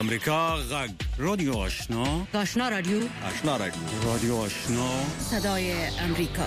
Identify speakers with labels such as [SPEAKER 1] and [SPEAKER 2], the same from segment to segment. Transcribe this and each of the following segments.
[SPEAKER 1] امریکا غږ رادیو آشنا
[SPEAKER 2] رادیو
[SPEAKER 1] رادیو آشنا
[SPEAKER 2] صدای امریکا.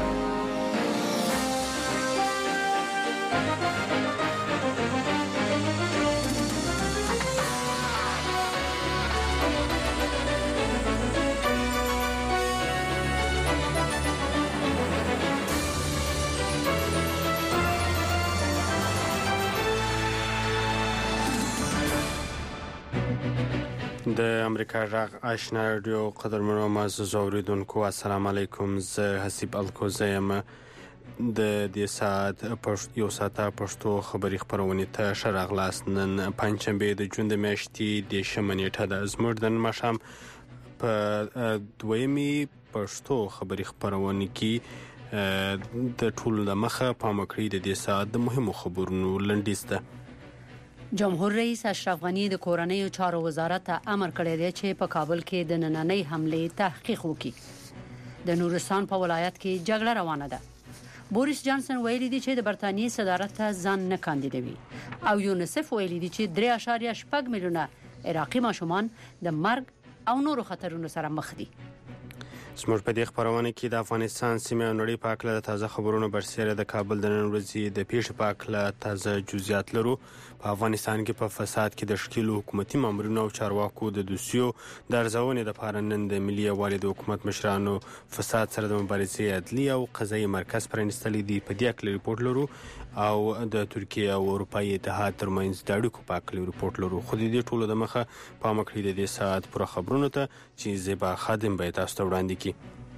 [SPEAKER 3] د امریکا غږ آشنا رادیو قدرمنو معزز اوریدونکو السلام علیکم. زه حسیب الکوزیم د دې ساعت یو ساعته پښتو خبري خبرونه ته شراغلاس. نن پنځشنبه د جون د میاشتې د شمنېټه د زموږ د مشام په دویمي پښتو خبري خبرونه کې د ټولو د مخه پامکړی د دې ساعت د مهمو خبرونو لنډیز ده.
[SPEAKER 2] جمهور رئیس اشرف غنی د کورنیو چارو وزارت ته امر کړی دی چې په کابل کې د نننۍ حمله تحقیق وکړي. د نورستان په ولایت کې جګړه روانه ده. بوریس جانسن ویلي دی چې د برتانیې صدارت ته ځان نه کاندیدوي او یونیسف ویلي دی چې 3.8 میلیونه عراقي ماشومان د مرګ او نورو خطرونو سره مخ دي.
[SPEAKER 3] زموږ په دې خبرونه کې د افغانستان سیمه او نړۍ په اړه د تازه خبرونو برسېره د کابل د نن ورځې د پیښې په اړه تازه جزئیات لرو. په افغانستان کې په فساد کې د شکیلو حکومتي مامورینو او چارواکو د دوسیو د ارزونې لپاره نن د ملي یووالي د حکومت مشرانو فساد سره د مبارزې عدلي او قضایي مرکز پرانیستلی دی. په دې اړه ریپورت لرو او د ترکیه او اروپایي اتحاد ترمنځ د اړیکو په اړه ریپورت لرو. خو د دې ټولو د مخه پامکړی د دې ساعت پر خبرونو ته چې زیبا خادم به تاسو ته وړاندې کی.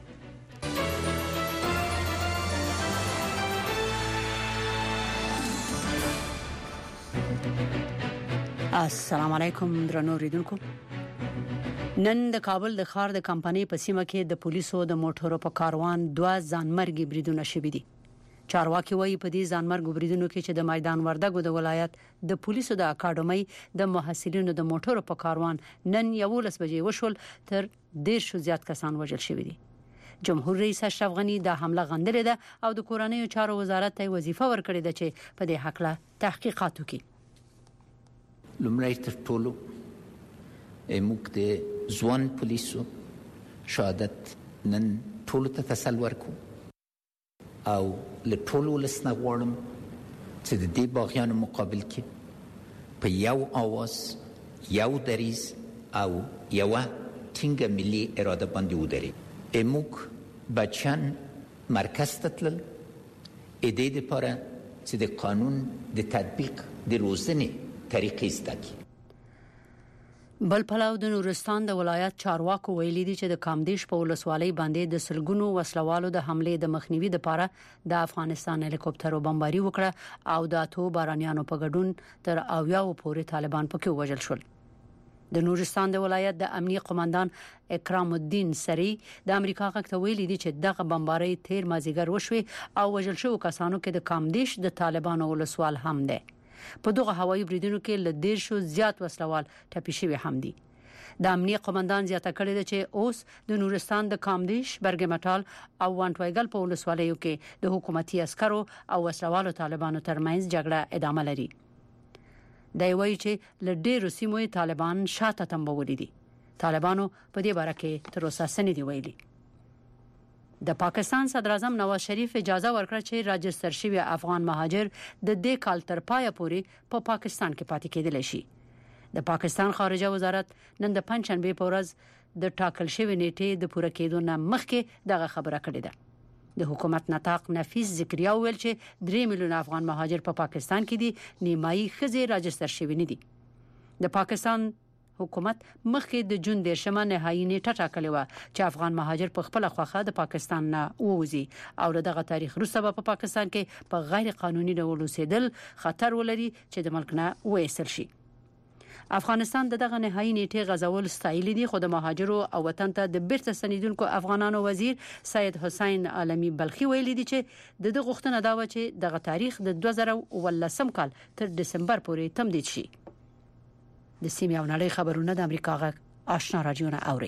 [SPEAKER 2] السلام علیکم درنو اوریدونکو. نن د کابل د ښار د کمپنۍ په سیمه کې د پولیسو د موټرو په کاروان 2 ځانمرګي بریدونه شوي دي. چارواکي وایي په دې ځانمرګو بریدونو کې چې د میدان وردګو د ولایت د پولیسو د اکاډمۍ د محصلینو د موټرو په کاروان نن 11 بجې وشول تر 10 زیات کسان وژل شوي دي. جمهور رئیس اشرف غنی د حمله غندلې ده او د کورنیو چارو وزارت ته وظیفه ورکړې ده چې په دې حق له تحقیقات وکړي.
[SPEAKER 4] لومړی تر ټولو موږ د ځوان پولیسو شهادت نن ټولو ته تسل ورکو او له ټولو ولس نه غواړم چې د دې باغیانو مقابل کې په یو اواز یو دریز او یوه ټینګه ملي اراده باندې ودرېږو. موږ بچیان مرکز ته تلل دې دپاره چې د قانون د تطبیق د روزنې طریقې زده کړي.
[SPEAKER 2] بل پلاو د نورستان د ولایت چارواکو ویلي دي چې د کامدیش په ولسوالۍ باندې د سلګونو وسلوالو د حمله د مخنیوي لپاره د افغانستان هلیکوپټرو بمباري وکړه او د اتو بارانیانو په ګډون تر 80 پورې طالبان پکې وژل شول. د نورستان د ولایت د امنیه قومندان اکرام الدین سری د امریکا غږ ته ویلي دي چې دغه بمباري تیر مازیګر وشوي او وژل شو کسانو کې د کامدیش د طالبانو ولسوال هم ده. په دغه هوایي بریدونو کې ل 10 زیات وسلوال ټپي شوي هم دي. د امنیه قومندان زیاته کړې ده چې اوس د نورستان د کامدیش برګمټال او وانټوایګل په ولسوالیو کې د حکومتي عسکرو او وسلوالو طالبانو ترمنځ جګړه ادامه لري. دا وایي چې ل ډېرو سیمو طالبان شاته تمبولي دي. طالبانو په دې باره کې تر اوسه څه نه دی ویلي. د پاکستان صدر اعظم نواز شریف اجازه ورکړه چې راجستر شوی افغان مهاجر د دې کال تر پایه پورې په پاکستان کې پاتې کېدلی شي. د پاکستان خارجه وزارت نن د پنځشنبه په ورځ د ټاکل شوی نیټې د پوره کېدو نه مخکې دغه خبره کړې ده. د حکومت نطاق نفیس ذکریا ویل چې 3 میلیونه افغان مهاجر په پاکستان کې دي. نیمایي ښځې راجستر شوی نه دي. د پاکستان حکومت مخکې د جون 10 نهایی نیټه ټاکلې و چې افغان مهاجر په خپل خوخه د پاکستان نه ووزي او دغه تاریخ وروسته په پاکستان کې په غیر قانوني ډول اوسېدل خطر ولري چې د ملک نه وایستل شي. افغانستان دغه نهایی نیټه غزول ستایلی دي خو د مهاجرو او وطن ته د بیرته ستنیدونکو افغانانو وزیر سید حسین عالمی بلخی ویلي دي چې د غوښتنه دا و چې دغه تاریخ د 2019 کال تر دسمبر پورې تمدید شي. د سیمې او نړۍ خبرونه د امریکا غږ آشنا رادیو نه اوري.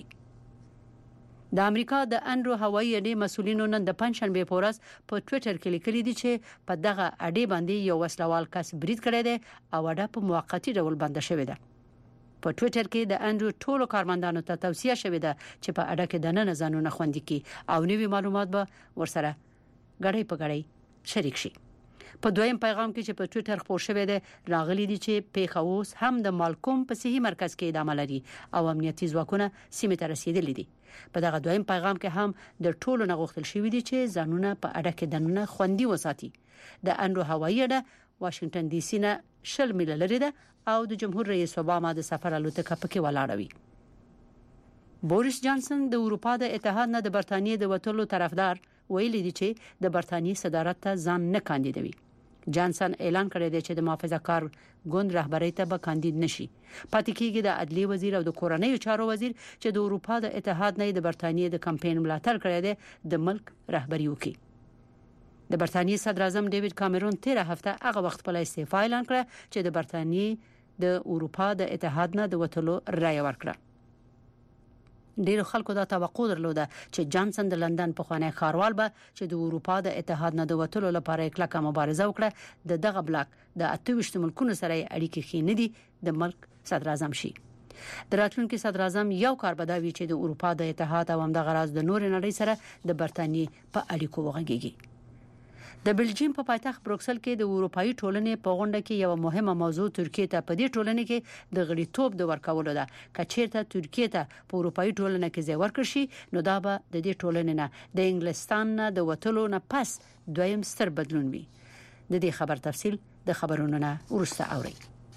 [SPEAKER 2] د امریکا د انډرو هوایي اډې مسولینو نن د پنځشنبه په ورځ په ټوئیټر کې لیکلي دي چې په دغه اډې باندې یو وسلوال کس برید کړی دی او اډه په موقتی ډول بند شوې ده. په ټوئیټر کې د انډرو ټولو کارمندانو ته توصیه شوې ده چې په اډه کې دننه ځانونه خوندي کړي او نوي معلومات به ورسره غړي په غړي شریک شي. په دویم پیغام کې چې په ټوئیټر خپور شوی دی راغلي دي چې پیښاوس هم د مالکوم په صحي مرکز کې ادامه لري او امنیتي ځواکونه سیمه ته رسیدلي دي. په دغه دویم پیغام کې هم د ټولو نغښتل شوی دي چې ځانونه په اډه کې دننه خوندي وساتي. د انډرو هوایي اډه واشنگټن ډي سي نه 10 میله لري ده او د جمهور رئیس اوباما د سفر الوتکه پکې ولاړوي. بوریس جانسن د اروپا د اتحاد نه د برتانیې د وټولو طرفدار ویلي دي چې د برتانیې صدارت ته ځان نه کاندیدوي. جانسن اعلان کړی دی چې د محافظه کار ګوند رهبری ته به کاندید نشي. پاتې کېږي د عدلیې وزیر او د کورنیو چارو وزیر چې د اروپا د اتحاد نه د برتانیې د کمپاین ملاتړ کړی دی د ملک رهبری وکړي. د برتانیې صدر اعظم ډیوډ کامرون 13 هفته هغه وخت په استعفا اعلان کړ چې د برتانیې د اروپا د اتحاد نه د وټولو رائے ورکړه. ډیرو خلکو دا توقع درلوده چې جانسن د لندن په خوانی ښاروال به چې د اروپا د اتحاد نه د وټولو لپاره کلکه مبارزه وکړه د بلاک د 28 ملکونو سره اړیکې خېندي د ملک صدر اعظم شي. د راتلونکي صدر اعظم یو کار بداوي چې د اروپا د اتحاد او همدغه راز د نور نړۍ سره د برتانیې په اړیکو وغږیږي. د بلجیم په پایتخت بروکسل کې د اروپאי ټولنې په غونډه کې یو مهمه موضوع ترکیه ته په دې ټولنې کې د غړیتوب د ورکولو ده. کچېرته ترکیه ته په اروپאי ټولنه کې ځای ورکړ شي نو دا به د دې ټولنې نه د انګلستان نه د وټولو نه پس دویم ستر بدلون وي. د دې خبر تفصیل د خبرونو نه ورسته اوري.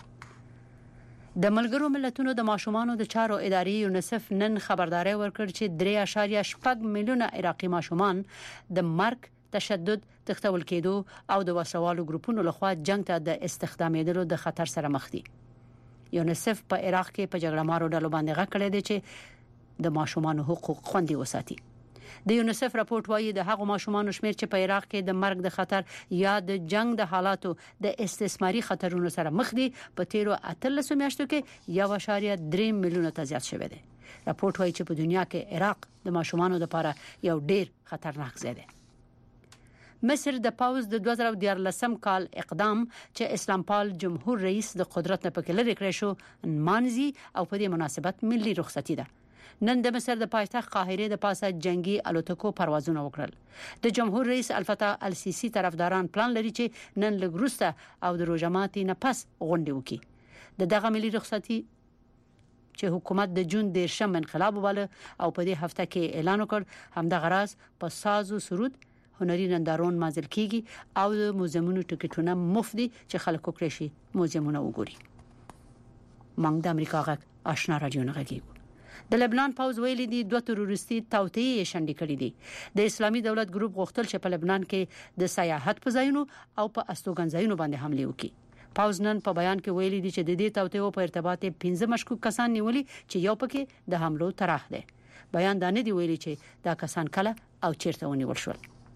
[SPEAKER 2] د ملګرو ملتونو د ماشومانو د چارو ادارې یونیسف نن خبرداري ورکړ چې 3.8 میلیونه عراقي ماشومان د مرګ، تشدد، تختول کېدو او د وسوالو ګروپونو لخوا جنگ ته د استخدامېدلو د خطر سره مخ دي. یونیسف په عراق کې په جګړه مارو ډلو باندې غږ کړی دی چې د ماشومانو حقوق خوندي وساتي. د یونیسف راپورټ وايي د هغو ماشومانو شمیر چې په عراق کې د مرګ د خطر یا د جنگ د حالاتو د استثماري خطرونو سره مخ دي په تیرو 18 میاشتو کې 1.3 میلیونه ته زیات شوی دی. راپورټ وايي چې په دنیا کې عراق د ماشومانو لپاره یو ډیر خطرناک ځای دی. مصر د پاوز د 2014 کال اقدام چې اسلام پال جمهور رئیس د قدرت نه پکې لري کړی شو مانزي او په دې مناسبت ملي رخصتي ده. نن د مصر د پایتخت قاهره د پاسه جنگي الوتکو پروازونه وکړل. د جمهور رئیس الفتح السیسی طرفداران پلان لري چې نن لګروسته او د روزماتي نه پس غونډه وکړي. دغه ملي رخصتي چې حکومت د جون 10 انقلاب وباله او په دې هفته کې اعلان وکړ همدغه راز په ساز او سرود هنري نندارون مازل کیږي او د موزیمونو ټکټونه مفت دي چې خلک وکړي شي موزیمونه وګوري. موږ د امریکا غږ آشنا رادیو نه غږیږو. د لبنان پاوز ویلي دي 2 تروریستي توطئې شنډې کړې دي. د اسلامي دولت ګروپ غوښتل چې په لبنان کې د سیاحت په ځایونو او په استوګنځایونو باندې حمله وکړي. پاوز نن په بیان کې ویلي دي چې د دې توطئو په ارتباط 15 مشکوک کسان نیولي چې یو پکې د حملو طرح ده. بیان دا نه دی ویلي چې دا کسان کله او چیرته ونیول شول.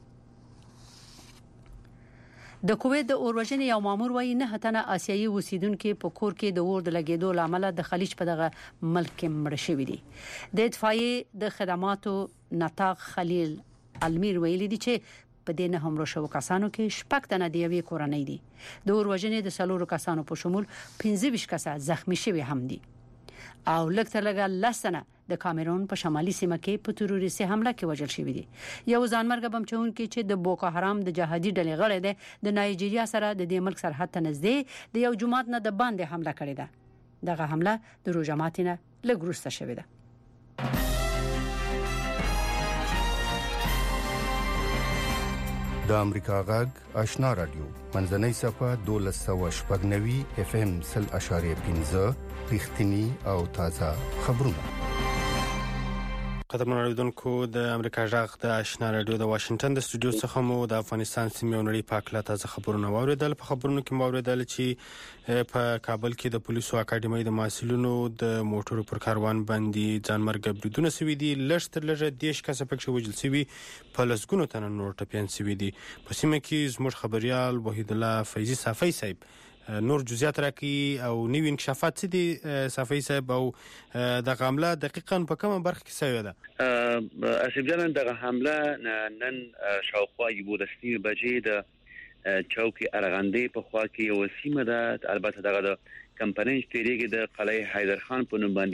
[SPEAKER 2] د کویت د اوروژنې یو مامور وایي نه هتنه آسیایي اوسیدونکو په کور کې د اور د لګیدو لامل د خلیج په دغه ملک مړ شوی دي. د اطفائیې د خدماتو نطاق خلیل المیر ویلي دي چې په دې نه هم شو کسانو کې شپږ تنه دی وی کورنۍ دي. د اوروژنې د سلورو کسانو په شمول 15 کسان زخمی شوي هم دي او لکه لږه لسنه د کامرون په شمالي سیمه کې په تروریستي حمله کې وژل شوی دي. یو ځانمرګ بم چون کې چې د بوکو حرام د جهادي ډلې غړی دی د نایجیریا سره د دې ملک سرحد ته نږدې د یو جماعت نه د باندې حمله کړې ده. دغه حمله د روجمات نه لګروسته شوې ده.
[SPEAKER 5] د امریکا غږ آشنا رادیو منځنۍ صفه 1290 اف ام 0.5 رښتینی او تازه خبرونه.
[SPEAKER 3] قدرمن اوریدونکو د امریکا غږ د آشنا رادیو د واشنگټن د استودیو څخه مو د افغانستان سیمې او نړۍ په اړه تازه خبرونه واوریدل. په خبرونو کې واوریدل چې په کابل کې د پولیسو اکاډمۍ د محصلینو د موټرو پر کاروان باندې ځانمرګ بریدونه شوي دي. لږ تر لږه 10 کسه پکې وژل شوي، په لسګونو تنه نور ټپيان شوي دي. په سیمه کې زموږ خبريال وحید الله فیضی صافی صاحب نور جزئیات راکړي او نوې انکشافات څه دي صافی صاحب او د حمله دقیقاً په کومه برخه کې شوې ده؟
[SPEAKER 6] اسیب جان د حمله نن شاوخوا 11 بجې د چوکي ارغندې په خوا کې یو سیمه ده. البته دغه د کمپنۍ پیریږي د قلعه حیدر خان په نوم باندې